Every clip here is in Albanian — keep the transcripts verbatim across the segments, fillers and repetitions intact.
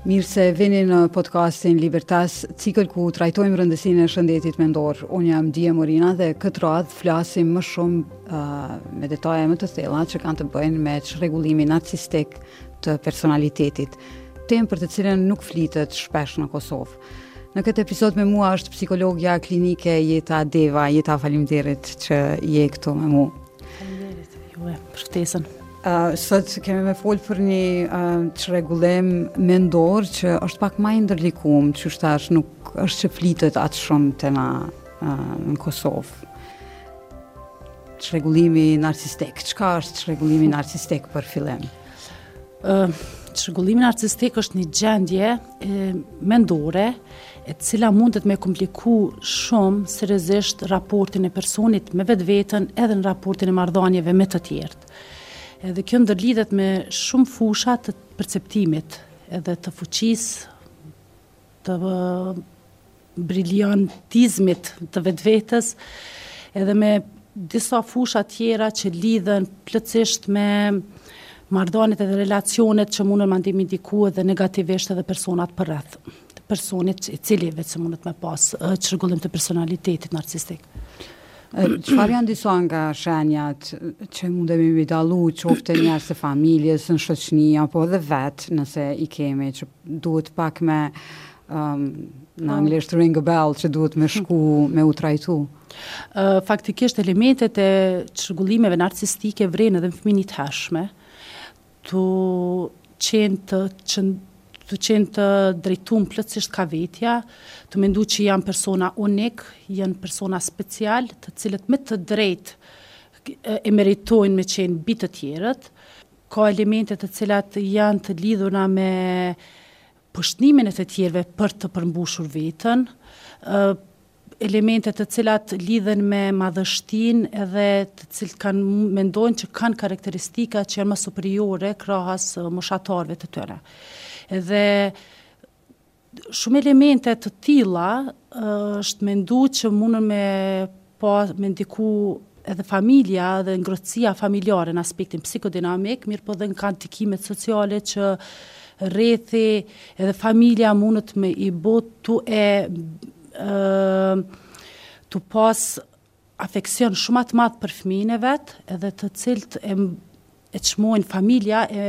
Mirë se vini në podcastin Libertas, cikël ku trajtojmë rëndësinë e shëndetit mendor. Unë jam Dia Morina dhe këtë radhë flasim më shumë uh, me detaje më të thella që kanë të bëjnë me çrregullimin narcistik të personalitetit, temë për të cilën nuk flitet shpesh në Kosovë. Në këtë episod me mua është psikologja klinike Jeta Deva. Jeta, faleminderit që je këtu me mua. Faleminderit juve për ftesën. Uh, sot kemi me folë për një uh, çrregullim mendor që është pak më i ndërlikuar, që thash nuk është që flitet atë shumë te na uh, në Kosovë. Çrregullimi narcistik. Çka është çrregullimi narcistik për fillim? Uh, çrregullimi narcistik është një gjendje e, mendore e cila mundet me kompliku shumë seriozisht raportin e personit me vetveten edhe në raportin e marrëdhënieve me të tjerët. Edhe kjo ndërlidhet me shumë fusha të perceptimit, edhe të fuqisë, të briljantizmit të vetvetes, edhe me disa fusha tjera që lidhen plotësisht me marrëdhëniet edhe relacionet që mundën më ndihmë ndiku edhe negativisht edhe personat përreth. Të personit i cili vetë se mundet me pas çrregullim të personalitetit narcistik. Çfarë janë disa nga shenjat që mundemi me dallu qoftë njerëz të familjes, në shoqëni apo edhe vetë nëse i kemi, që duhet pak me um, në anglisht ring a bell, që duhet me shku me u trajtu? Uh, faktikisht elementet e çrregullimeve narcistike vren edhe në fëmijë të hershme, tu qenë të qënd të qenë të drejtuar plotësisht ka vetja, të mendu që janë persona unik, janë persona special, të cilët me të drejtë e meritojnë me qenë mbi të tjerët. Ka elemente të cilat janë të lidhura me poshtnimin e të tjerëve për të përmbushur veten, elemente të cilat lidhen me madhështinë edhe të cilët kanë mendojnë që kanë karakteristika që janë më superiore krahas moshatarëve të tyre. Edhe shumë elemente të tilla është mendu që mundën me pa me ndiku edhe familja dhe ngrohtësia familjare në aspektin psikodinamik, mirë po dhe në kanë ndikimet sociale që rrethi edhe familja mundet me i botu e uh, të pas afeksion shumë të madh për fëmijën e vet, edhe të cilët e, e çmojnë familja e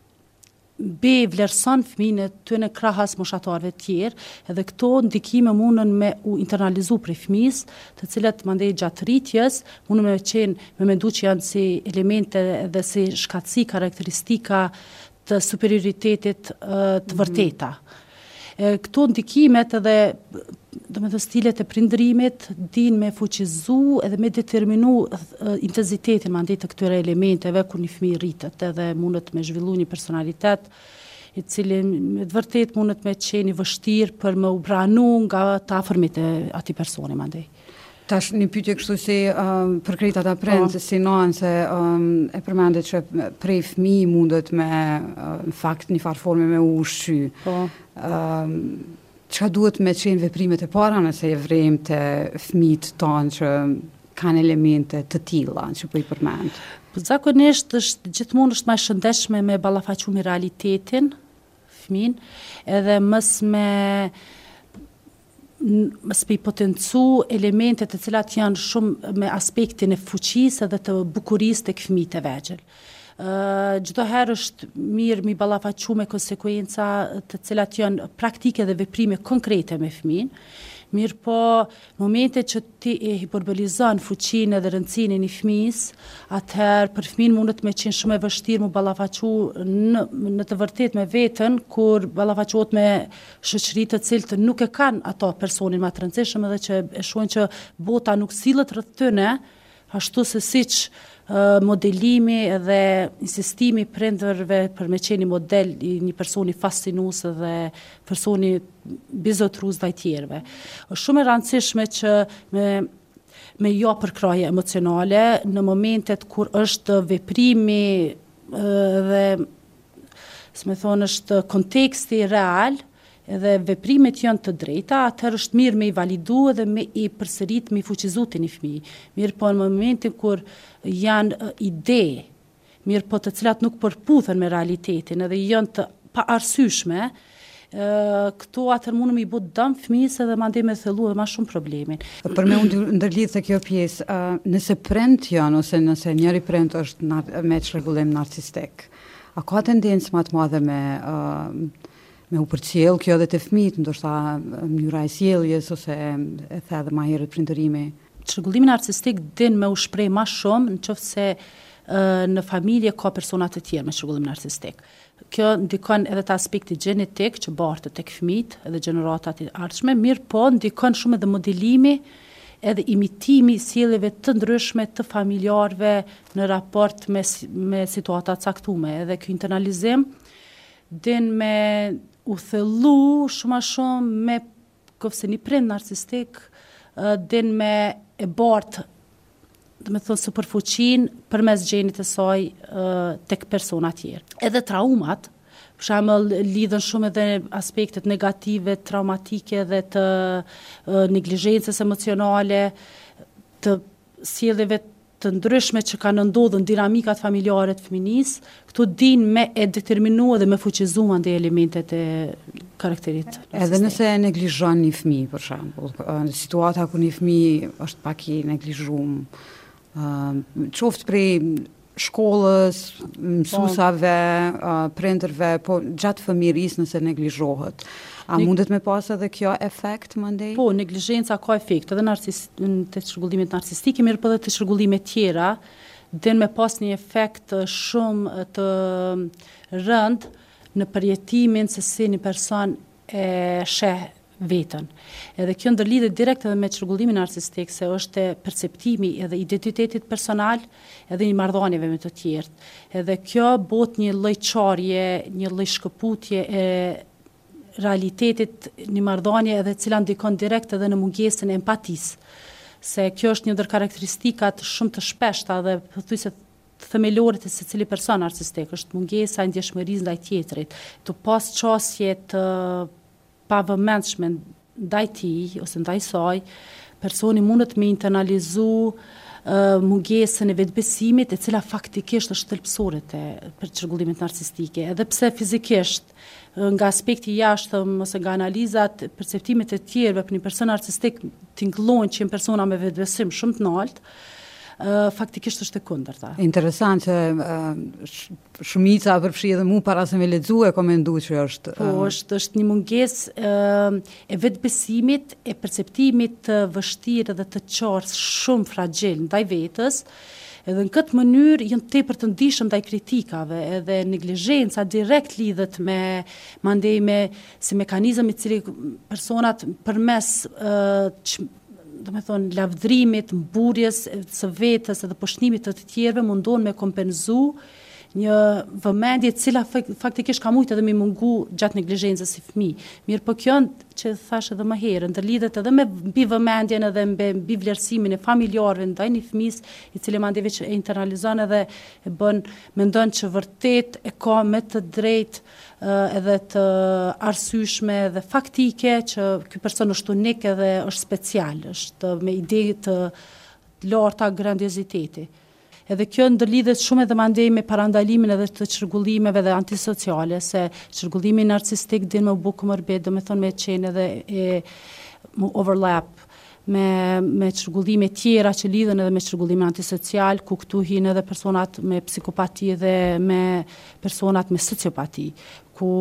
be vlerëson fëmijën e tyre krahas moshatarëve të tjerë, edhe këto ndikime mundën me u internalizu prej fëmijës, të cilat mandej gjatë rritjes mundën me qenë me mendu që janë si elemente edhe si shkatësi karakteristika të superioritetit të vërteta. Këto ndikimet edhe do me thë stilet e prindërimit din me fuqizu edhe me determinu uh, intensitetin mandej të këtyre elementeve kur një fëmijë rritet edhe mundet me zhvillu një personalitet i cili me të vërtet mundet me qenë i vështirë për me u branu nga të afërmit e atij personi mandej. Tash një pyetje kështu si um, për krejt ata prindë, oh. si noan se um, e përmendet që prej fëmijë mundet me uh, në fakt një farë forme me u ushqy. Oh. Um, Çka duhet me qenë veprimet e para nëse e vrem të fëmijët tonë që kanë elemente të tilla që po i përmend? Po zakonisht është gjithmonë është më e shëndetshme me ballafaqu me realitetin fëmin, edhe mos me mos me potencu elemente të cilat janë shumë me aspektin e fuqisë edhe të bukurisë tek fëmijët e vegjël. Uh, Çdo herë është mirë mi ballafaqu me konsekuenca të cilat janë praktike dhe veprime konkrete me fëmijën. Mirë po, në momente që ti e hiperbolizon fuqinë edhe rëndësinë e një fëmijës, atëherë për fëmijën mundet me qenë shumë e vështirë mu ballafaqu në, në të vërtet me veten, kur ballafaqohet me shoqëri të cilët nuk e kanë ato personin më të rëndësishëm edhe që e shohin që bota nuk sillet rreth tyre, ashtu se siç modelimi edhe insistimi prindërve për me qenë një model i një personi fascinues dhe personi bizotrues ndaj tjerëve. Është shumë e rëndësishme që me me jo përkraje emocionale në momentet kur është veprimi dhe s'me thonë është konteksti real edhe veprimet janë të drejta, atëherë është mirë me i validu dhe me i përsërit, me i fuqizu të një fëmijë. Mirë po në momentin kur janë uh, ide, mirë po të cilat nuk përputhen me realitetin edhe janë të pa arsyeshme, këto atër mundë me i bë dëm fëmijës edhe mandej me thellu edhe ma shumë problemin. Për me unë ndërlidh të kjo pjesë, uh, nëse prind janë ose nëse njëri prind është nar- me çrregullim narcistik, a ka tendencë më të madhe me uh, me u përcjell kjo edhe te fëmijët, ndoshta mënyra e sjelljes ose e the edhe më herët prindërimi? Çrregullimi narcistik din me u shpreh ma shumë në qoftë se uh, në familje ka persona të tjerë me çrregullim narcistik. Kjo ndikon edhe të aspekti genetik që bartet tek fëmijët edhe gjeneratat e ardhshme, mirë po ndikon shumë edhe modelimi edhe imitimi sjelljeve të ndryshme të familjarëve në raport me me situata të caktuara. Edhe ky internalizim din me u thellu shumë ma shumë me qofse një prind narcistik din me e bartë dhe me thonë superfuqin për mes gjenit e saj uh, tek persona tjerë. Edhe traumat, për shembull lidhen shumë edhe aspektet negative, traumatike dhe të uh, neglizhencës emocionale, të sjelljeve të ndryshme që kanë ndodhur në dinamikat familjare të fëminisë, këtu din me e determinu dhe me fuqizu ande elementet e karakterit. Edhe nëse e neglizhon një fëmijë, për shembull, në situata ku një fëmijë është pak i neglizhuar, Uh, qoftë prej shkollës, mësuesave, uh, prindërve, po gjatë fëmijërisë nëse neglizhohet. A ne... mundet me pas edhe kjo efekt mandej? Po, neglizhenca ka efekt edhe narcis... të çrregullimit narcistik, mirë po edhe të çrregullime tjera, din me pas një efekt shumë të rënd në përjetimin se si një person e sheh vetën. Edhe kjo ndërlidhet direkt edhe me çrregullimin narcistik, se është perceptimi edhe identitetit personal edhe një marrëdhënieve me të tjerë. Edhe kjo bot një lloj çarje, një lloj shkëputje e realitetit, një marrëdhënie edhe cila ndikon direkt edhe në mungesën e empatisë. Se kjo është një ndër karakteristikat shumë të shpeshta dhe pothuajse themelore të secili person narcistik, është mungesa e ndjeshmërisë ndaj tjetrit, të pas çësje të pa vëmendshme ndaj tij ose ndaj saj, personi mundet me internalizu uh, mungesën e vetbesimit, e cila faktikisht është thelbësore te për çrregullimet narcistike, edhe pse fizikisht nga aspekti jashtëm ose nga analizat, perceptimet e tjerëve për një person narcistik tingëllojnë që janë persona me vetbesim shumë të lartë, Uh, faktikisht është e kundërta. Interesant që uh, shumica përfshi edhe mu para se me lexu e komendu që është... Uh... Po, është, është një mungesë uh, e vetbesimit, e perceptimit të vështirë dhe të qartë shumë fragjil ndaj vetës, edhe në këtë mënyrë janë tepër të ndihshëm ndaj kritikave, edhe neglizhenca direkt lidhet me mandej me si mekanizëm i cili personat përmes uh, ç, do me thonë, lavdrimit, mburjes së vetës edhe poshtnimit të të tjerëve mundon me kompenzu një vëmendje cila faktikisht ka mujtë edhe me mungu gjatë neglizhencës si fëmijë. Mirë po kjo që thash edhe më herë, ndërlidhet edhe me mbi vëmendjen edhe mbi vlerësimin e familjarëve ndaj një fëmijës i cili mandej veç e internalizon edhe e bën mendon që vërtet e ka me të drejtë uh, edhe të arsyeshme dhe faktike që ky person është unik edhe është special, është me ide të larta grandioziteti. Edhe kjo ndërlidhet shumë edhe mandej me parandalimin edhe të çrregullimeve dhe antisociale, se çrregullimi narcistik din me u bë komorbid, do me thonë me qenë edhe e, me overlap me, me çrregullime tjera që lidhen edhe me çrregullimin antisocial, ku këtu hin edhe personat me psikopati dhe me personat me sociopati, ku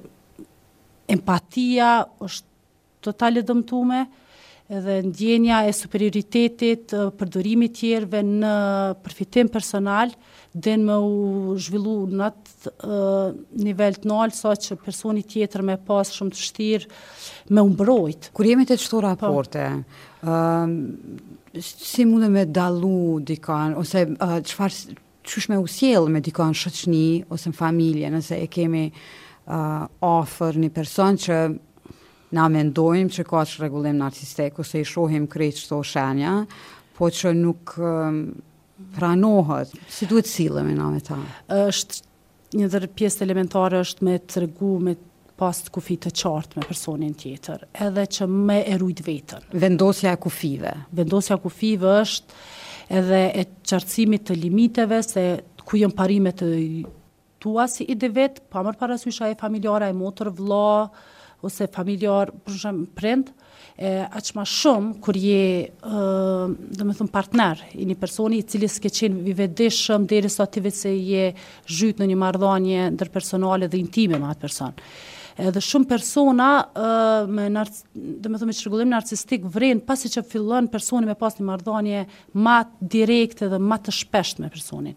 empatia është totale dëmtume, edhe ndjenja e superioritetit, përdorimi tjerëve në përfitim personal, din me u zhvillu në atë uh, nivel të naltë, sa që personi tjetër me pas shumë të vështirë me u mbrojt. Kur jemi të çto raporte, uh, si mundem me dallu dikan, ose uh, çfarë qysh me u sjell me dikan shoqni ose në familje, nëse e kemi uh, afër një person që na mendojmë që ka çrregullim narcistik ose i shohim krejt çto shenja, po që nuk um, pranohet. Si duhet sillemi na me ta? Është një ndër pjesë elementare është me tregu me pas kufi të qartë me personin tjetër, edhe që me e rujt vetën. Vendosja e kufive. Vendosja e kufive është edhe e qartësimit të limiteve, se ku janë parimet të tua si ide vet, pa marrë parasysh e familjara e motër, vëlla, ose familjar, për shembull prind, e aq më shumë kur je ë domethënë partner i një personi i cili s'ke qenë i vetëdijshëm derisa ti vetë je zhyt në një marrëdhënie ndërpersonale dhe intime me atë person. Edhe shumë persona uh, me narc- domethënë me çrregullim narcistik vren pasi që fillon personi me pas një marrëdhënie më direkte dhe më të shpeshtë me personin.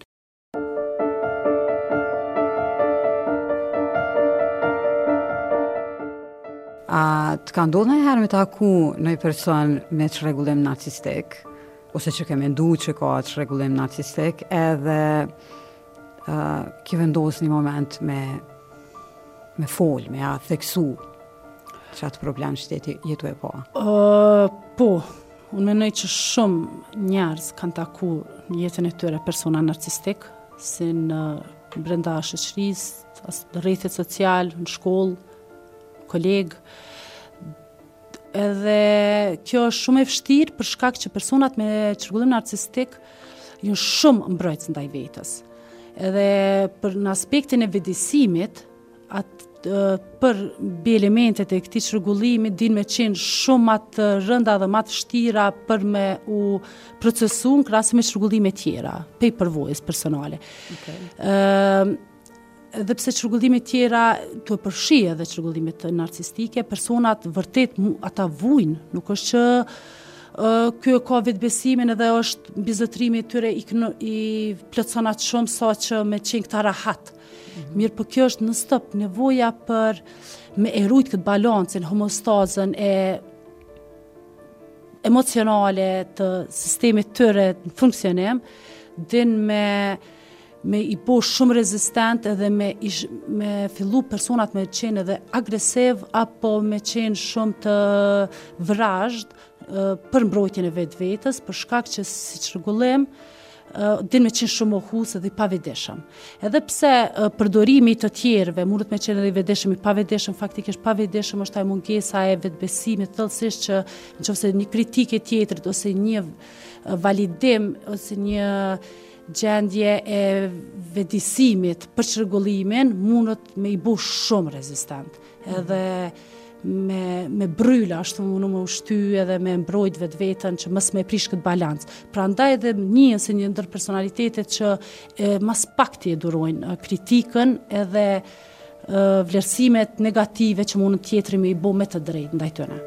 A të ka ndodhur ndonjëherë me taku një person me çrregullim narcistik, ose që ke mendu që ka çrregullim narcistik, edhe uh, ki vendos një moment me me fol, me a theksu që atë problem që ti jetu e po? Uh, po, unë menoj që shumë njerëz kanë taku në jetën e tyre persona narcistik, si në brenda shoqërisë, në rrjetet social, në shkollë, kolegë. Edhe kjo është shumë e vështirë për shkak që personat me çrregullim narcistik janë shumë mbrojtës ndaj vetës. Edhe për në aspektin e vetëdijsimit, atë për bi elementet e këtij çrregullimi din me qenë shumë më të rënda dhe më të vështira për me u procesu në krahasim me çrregullime tjera, pe përvojës personale. Okay. Ë Edhe pse çrregullimet tjera të përfshi edhe çrregullimet narcistike, personat vërtet ata vujnë, nuk është që uh, ky ka vetbesimin edhe është mbi zotrimin e tyre i, i plotson atë shumë sa që me qenë këta rahat. Mm-hmm. Mirë, po kjo është në stop nevoja për me e rujt këtë balancin, homostazën e emocionale të sistemit tyre në funksionim, din me me i bo shumë rezistent edhe me, ish, me fillu personat me qenë edhe agresiv apo me qenë shumë të vrazhd uh, për mbrojtjen e vetë vetës, për shkak që si çrregullim uh, din me qenë shumë mohus edhe i pavetëdijshëm. Edhe pse uh, përdorimi të tjerëve mundet me qenë edhe i vetëdijshëm, i pavetëdijshëm, faktikisht pavetëdijshëm është ai mungesa e vetbesimit thellësisht që nëse një kritikë tjetrit ose një uh, validim ose një gjendje e vetëdijsimit për çrregullimin mundet me i bu shumë rezistent. Edhe me me bryla ashtu unë më ushty edhe me mbrojt vetveten që mos më prish këtë balancë. Prandaj edhe një se një ndër personalitetet që e, mas pak të durojnë kritikën edhe e, vlerësimet negative që mund tjetri me i bu me të drejtë ndaj tyre.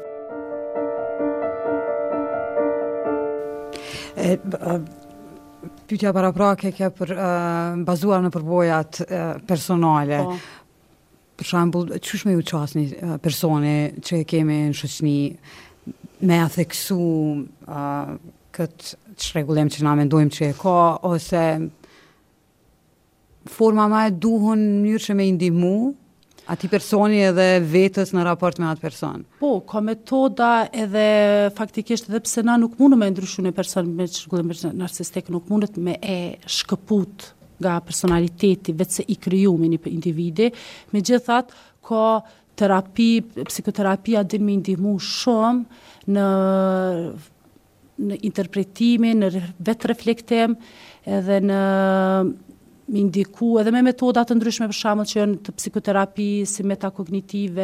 E, b- Pyetja paraprake ke për uh, bazuar në përbojat uh, personale. Po. Për shembull, çysh me u çasni uh, personi që e kemi në shoqëni me a theksu uh, këtë çrregullim që na mendojmë që e ka, ose forma më e duhur në mënyrë që me i ndihmu ati personi edhe vetës në raport me atë person? Po, ka metoda edhe faktikisht edhe pse na nuk mundëm me ndryshu një person me çrregullim narcistik, nuk mundet me e shkëput nga personaliteti vetë se i krijumi një individi, megjithatë ka terapi, psikoterapia din me ndihmu shumë në në interpretimin, në vetë reflektim, edhe në më indiku edhe me metoda të ndryshme për shembull që janë të psikoterapi si metakognitive,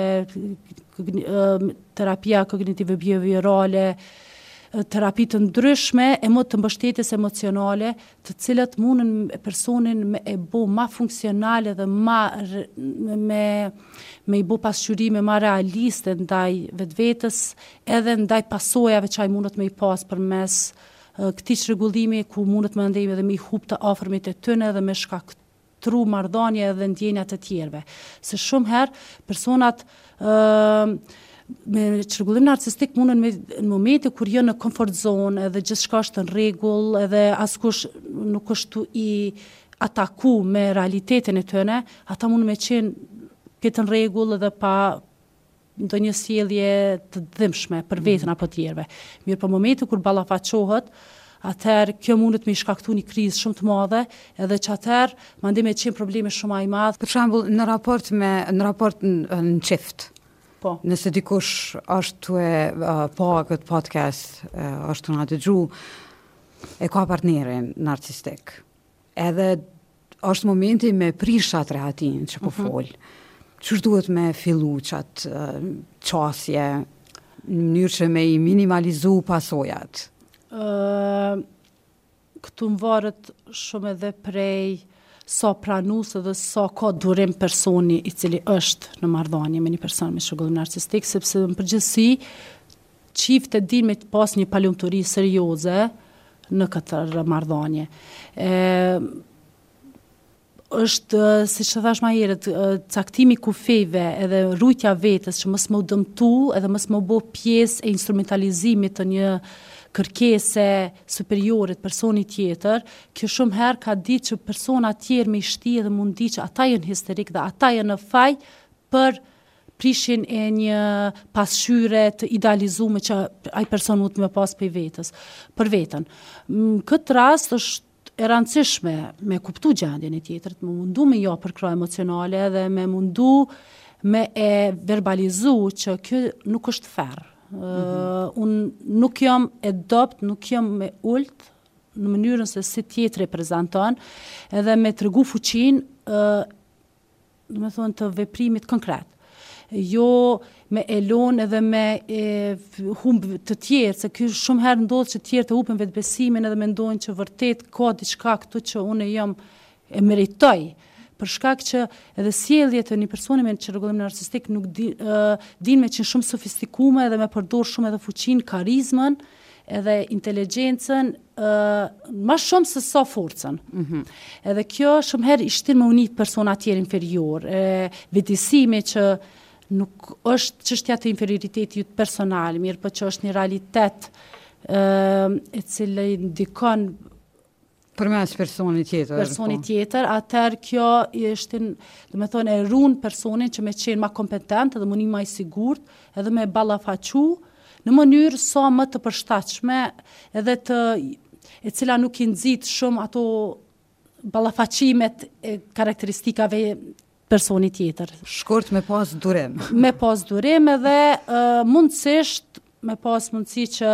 terapia kognitive behaviorale, terapi të ndryshme e më të mbështetjes emocionale, të cilat mundën personin me e bo ma funksionale dhe ma me me i bo pasqyrime ma realiste ndaj vetvetes, edhe ndaj pasojave që ai mundet me i pas përmes këtij çrregullimi ku mundet më ndejmë edhe me i hub të afërmit e tyre dhe me shkaktru marrëdhënie dhe ndjenja të tjerëve. Se shumë herë personat ë me çrregullim narcistik mundën me në momente kur janë në comfort zone edhe gjithçka është në rregull edhe askush nuk është i ataku me realitetin e tyre, ata mund me qenë këtë në rregull edhe pa ndonjë sjellje të dhimbshme për veten apo tjerëve. Mirë, po momenti kur ballafaqohet, atëherë kjo mundet me shkaktu një krizë shumë të madhe, edhe që atëherë mandej me qenë probleme shumë ai madh. Për shembull, në raport me në raport në, në çift. Po. Nëse dikush është tu e uh, pa këtë podcast, uh, është tu na dëgju, e ka partnerin narcistik. Edhe është momenti me prish atë rehatin që po fol. Qështë duhet me fillu qatë uh, qasje në mënyrë që me i minimalizu pasojat? Uh, këtu më varet shumë edhe prej sa pranus edhe sa ka durim personi i cili është në marrëdhënie me një person me shërgullim narcistik, sepse në përgjithësi çiftet din me të pas një palumturi serioze në këtë marrëdhënie. Ë është, siç e thash më herët, caktimi i kufijve edhe rrujtja vetes që mos më dëmtu edhe mos më bë pjesë e instrumentalizimit të një kërkese superiore të personit tjetër, kjo shumë herë ka ditë që persona tjerë me shti edhe mundi që ata janë histerik dhe ata janë në faj për prishin e një pasqyre të idealizuar që ai person mund të më pas për vetës, për veten. Në këtë rast është e rëndësishme me kuptu gjendjen e tjetrit, me mundu me jo përkra emocionale dhe me mundu me e verbalizu që kjo nuk është fair. Uh, unë nuk jam e dopt, nuk jam me ult në mënyrën se si tjetri prezenton, edhe me tregu fuqin, uh, do me thonë të veprimit konkret. Jo me elon edhe me e, humb të tjerë, se kjo shumë herë ndodhë që tjerë të hupen vetbesimin edhe mendojnë që vërtet ka diçka këtu që unë jam e meritoj, për shkak që edhe sjelljet e një personi me çrregullim narcistik nuk di, uh, din me qenë shumë sofistikume edhe me përdor shumë edhe fuqinë, karizmën edhe inteligjencën uh, më shumë se sa forcën. Mm-hmm. Edhe kjo shumë herë i shtin me unit persona tjerë inferior, e, vetësimi që nuk është çështja të inferioriteti personal, mirë po që është një realitet uh, e cili ndikon përmes personit tjetër. Personit po. tjetër, atëherë kjo është, do të thonë, e ruan personin që me qenë më kompetent edhe mundi më i sigurt, edhe me ballafaqu në mënyrë sa më të përshtatshme, edhe të e cila nuk i nxit shumë ato ballafaqimet e karakteristikave personi tjetër. Shkurt me pas durim. Me pas durim edhe uh, mundësisht me pas mundësi që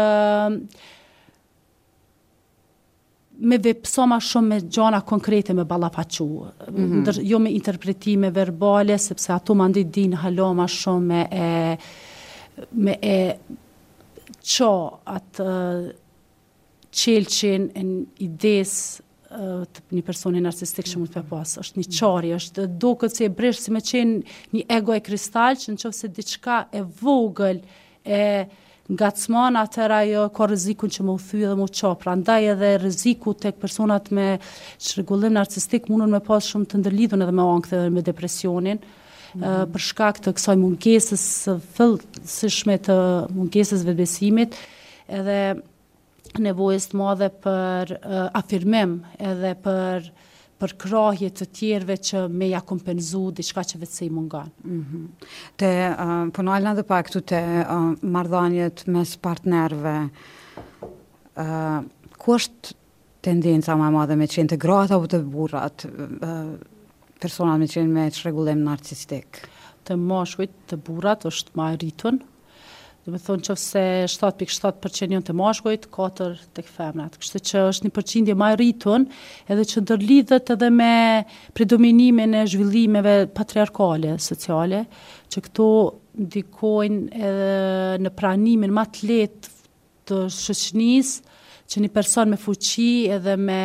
me vepso ma shumë me gjana konkrete me ballafaqu, mm-hmm. jo me interpretime verbale, sepse ato ma ndi din halo ma shumë me e, me e qo atë qelqin e ides të një personi narcistik që mund të pas. Është një qari, është do këtë se e bresh si me qenë një ego e kristal, që në qofë se diçka e vogël e ngacmon, atëra jo ka rrezikun që më u thyë dhe më u qa. Prandaj edhe rreziku tek personat me çrregullim narcistik mundun me pas shumë të ndërlidhur edhe me ankth dhe me depresionin, mm-hmm. uh, për shkak të kësaj mungesës së fillësishme të mungesës vetbesimit, edhe nevojës të madhe për uh, afirmim edhe për për krahje të tjerëve që me ja kompenzu diçka që vetë se i mungon. Mm-hmm. Te uh, po nalna dhe pak këtu te uh, marrëdhëniet mes partnerëve, uh, ku është tendenca më e madhe me qenë të gratë apo të burrat, uh, personat me qenë me çrregullim narcistik? Të mashkujt, të burrat është më e rritun. Do me thonë që se shtatë pikë shtatë përqind janë të mashkujt, katër tek femrat. Kështu që është një përqindje më e rritun, edhe që ndërlidhet edhe me predominimin e zhvillimeve patriarkale, sociale, që këto ndikojnë edhe në pranimin më të lehtë të shoqënisë, që një person me fuqi edhe me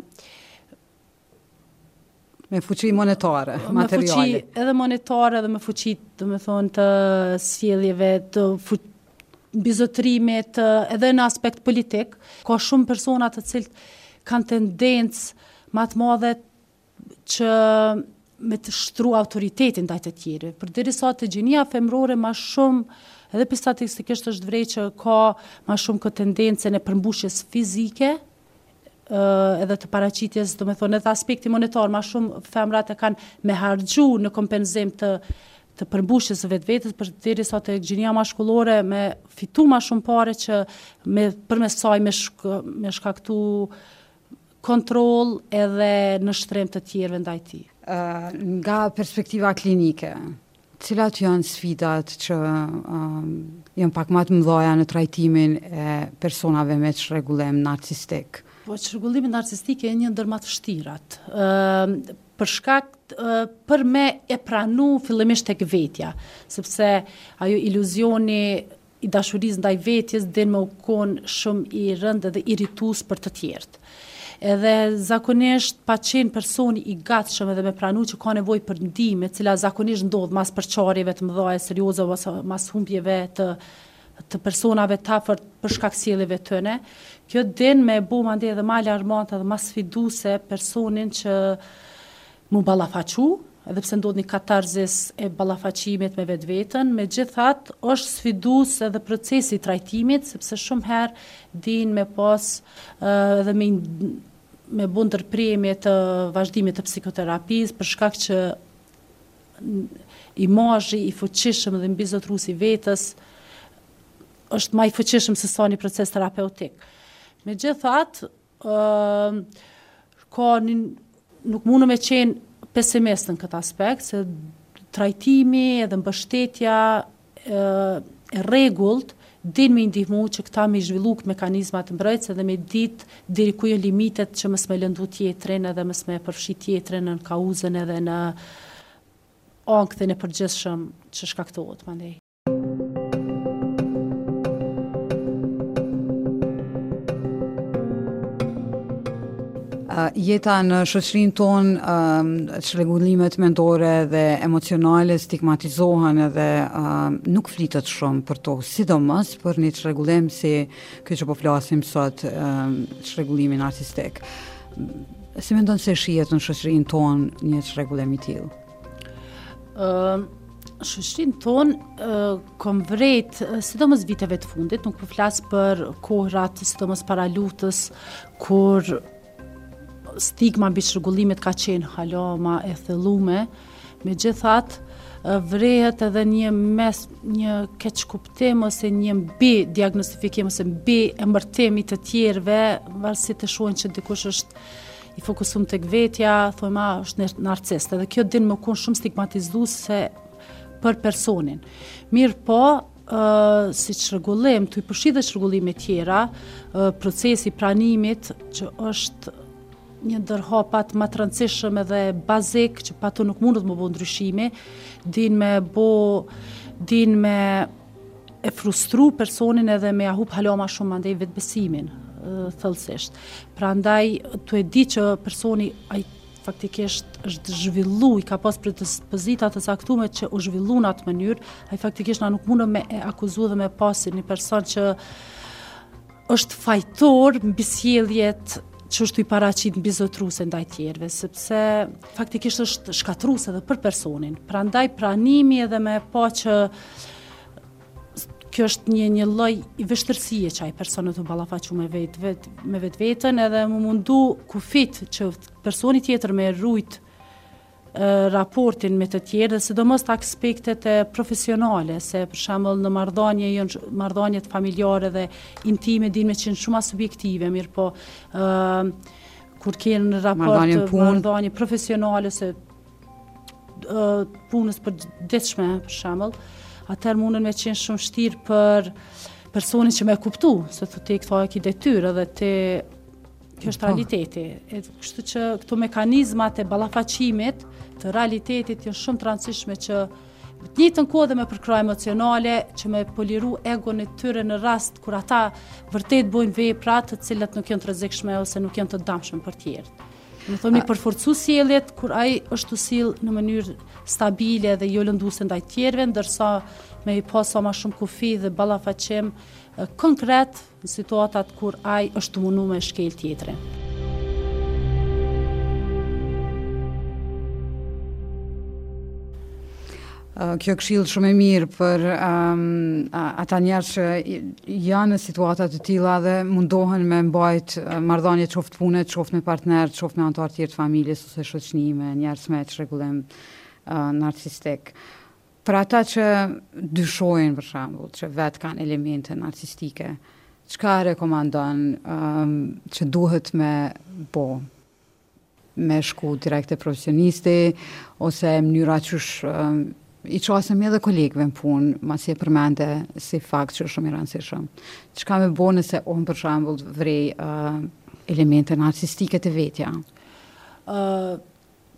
me fuqi monetare, me materiale. Fuqi edhe monetare edhe me fuqi, do me thonë, të sjelljeve, të fu- bizotrimit, edhe në aspekt politik. Ka shumë persona të cilët kanë tendencë më të madhe që me të shtru autoritetin ndaj të tjerëve. Përderisa të gjinia femrore më shumë, edhe për statistikisht është vrej që ka më shumë këtë tendencën e përmbushjes fizike, Uh, edhe të paraqitjes, do me thonë, edhe aspekti monetar, ma shumë femrat e kanë me harxhu në kompenzim të, të përmbushjes së vetvetes, përderisa të gjinia mashkullore me fitu ma shumë pare që me, përmes saj me, shk, me shkaktu kontroll edhe në shtrim të tjerëve ndaj tij. Uh, nga perspektiva klinike, cilat janë sfidat që um, janë pak më të mëdha në trajtimin e personave me çrregullim narcistik? Po çrregullimi narcistik e një ndër më të vështirat. Ë për shkak uh, për me e pranu fillimisht tek vetja, sepse ajo iluzioni i dashurisë ndaj vetjes din me u konë shumë i rëndë dhe irritus për të tjerët. Edhe zakonisht pa qenë personi i gatshëm edhe me pranu që ka nevojë për ndihmë, e cila zakonisht ndodh mas përçarjeve të mëdha serioze ose mas humbjeve të të personave të afërt për shkak sjelljeve tëne. Kjo din me bu mandej edhe më alarmante dhe më sfiduese personin që mu ballafaqu, edhe pse ndodh një katarzis e ballafaqimit me vetveten, megjithatë është sfidues edhe procesi i trajtimit, sepse shumë herë din me pas uh, edhe me me bu ndërprerje të vazhdimit të psikoterapisë për shkak që imazhi i fuqishëm dhe mbizotruesi i vetës është më i fuqishëm se sa një proces terapeutik. Megjithatë, uh, ka një, nuk mundu me qenë pesimist në këtë aspekt, se trajtimi edhe mbështetja e, e rregullt din me ndihmu që këta me zhvillu këtë mekanizmat të mbrojtjes edhe me ditë deri ku janë limitet që mos me lëndu tjetrin edhe mos me përfshi tjetrin në kauzën edhe në ankthin e përgjithshëm që shkaktohet mandej. Jeta në shoqërinë tonë, um, çrregullimet mendore dhe emocionale stigmatizohen edhe um, nuk flitet shumë për to, sidomos për një çrregullim si ky që po flasim sot, um, çrregullimi narcistik. Si mendon se shihet në shoqërinë tonë një çrregullim i tillë? Uh, shoqërinë tonë uh, kom vrejt, uh, sidomos viteve të fundit, nuk po flas për kohrat, sidomos para luftës, kur stigma mbi çrregullimet ka qenë hala ma e thellume, megjithatë vrehet edhe një mes një keq kuptim ose një mbi diagnostifikim ose mbi emërtim i të tjerëve, varësisht të shohin që dikush është i fokusuar tek vetja, thojma është narcist, edhe kjo din më kon shumë stigmatizuese për personin. Mirë po, Uh, si çrregullim, tu i përfshi dhe çrregullime tjera, uh, procesi i pranimit që është një ndër hapat më të rëndësishëm edhe bazik që pa to nuk mundet më bëu ndryshime, din me bo, din me e frustru personin edhe me ahub hala ma shumë mandej vetbesimin, uh, thellësisht. Prandaj tu e di që personi ai faktikisht është zhvillu, i ka pas predispozita të caktuara që u zhvillu në atë mënyrë, ai faktikisht na nuk mundem me e akuzu dhe me pasi një person që është fajtor mbi sjelljet që është i paraqit mbizotruese ndaj tjerëve, sepse faktikisht është shkatruese edhe për personin. Prandaj pranimi edhe me pa që kjo është një një lloj i vështirësie që ai personi të ballafaqu me vet, vet me vetveten edhe më mundu kufit që personi tjetër me rujt e, raportin me të tjerë dhe sidomos të aspektet e profesionale, se për shembull në marrëdhënie janë marrëdhëniet familjare dhe intime din me qenë shumë subjektive, mirë po ë kur kanë raport marrëdhënie profesionale se ë punës përditshme për shembull, atëherë mundën me qenë shumë vështirë për personin që me kuptu, se të te këto e ki detyrë edhe te kjo është realiteti. E, kështu që këto mekanizmat e ballafaqimit të realitetit janë shumë të rëndësishme që të njëjtën kohë dhe me përkrah emocionale që me poliru egon e tyre në rast kur ata vërtet bojnë vepra të cilat nuk janë të rrezikshme ose nuk janë të dëmshme për tjerët. Në thonë një përforcu sjelljet kur ai është të sill në mënyrë stabile dhe jo lënduese ndaj tjerëve, ndërsa me i pas sa më shumë kufi dhe ballafaqim konkret në situatat kur ai është të munduar me shkel tjetrin. Kjo këshill shumë e mirë për um, ata njerëz që janë në situata të tilla dhe mundohen me mbajt marrëdhënie qoftë pune, qoftë me partner, qoftë me anëtar tjerë të familjes ose shoqënie me njerëz me çrregullim uh, narcistik. Për ata që dyshojnë për shembull, që vetë kanë elemente narcistike, çka rekomandon um, që duhet me bo? Me shku direkt te profesionisti ose mënyra qysh um, i qasëm edhe kolegëve në punë, masi e përmende si fakt që është shumë i rëndësishëm. Çka me bo nëse unë për shembull vrej uh, elemente narcistike të vetja? Uh,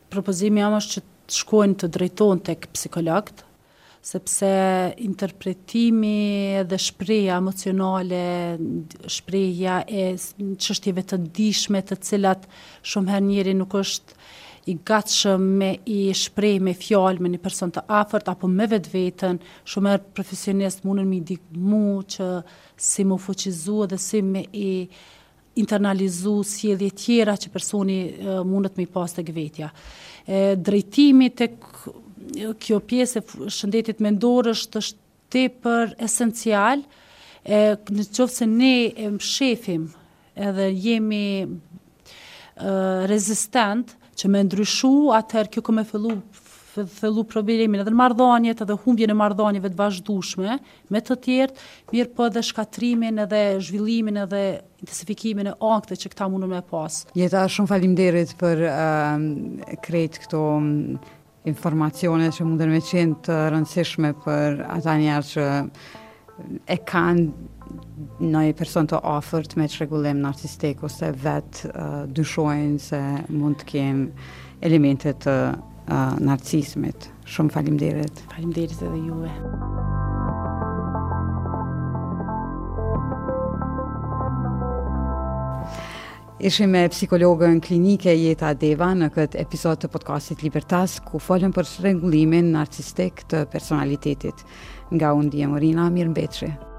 propozimi jam është që të shkojnë të drejtojnë tek psikologët, sepse interpretimi dhe shprehja emocionale, shprehja e çështjeve të ndihshme të cilat shumë herë njeri nuk është i gatshëm me i shpreh me fjalë me një person të afërt apo me vetveten, shumë herë profesionist mundën me ndihmu që si më fuqizu dhe si me i internalizu sjellje tjera që personi uh, mundet me i pas tek vetja. E, drejtimi tek kjo pjesë e shëndetit mendor është është tepër esencial, e, në qoftë se ne e mshefim edhe jemi uh, rezistent që me ndryshu, atëherë kjo ka me fillu, fillu problemin edhe në marrëdhëniet edhe humbjen e marrëdhënieve të vazhdueshme me të tjerë, mirë po edhe shkatrimin edhe zhvillimin edhe intensifikimin e ankte që këta mundun me pas. Jeta, shumë faleminderit për uh, krejt këto informacione që mundën me qenë të rëndësishme për ata njerëz që e kanë në një person të afërt me çrregullim narcistik ose vetë uh, dyshojnë se mund të kenë elemente të uh, narcismit. Shumë faleminderit. Faleminderit edhe juve. Ishim me psikologën klinike Jeta Deva në këtë episod të podcastit Libertas, ku folëm për çrregullimin narcistik të personalitetit. Nga unë Dia Morina, mirëmbëjtje.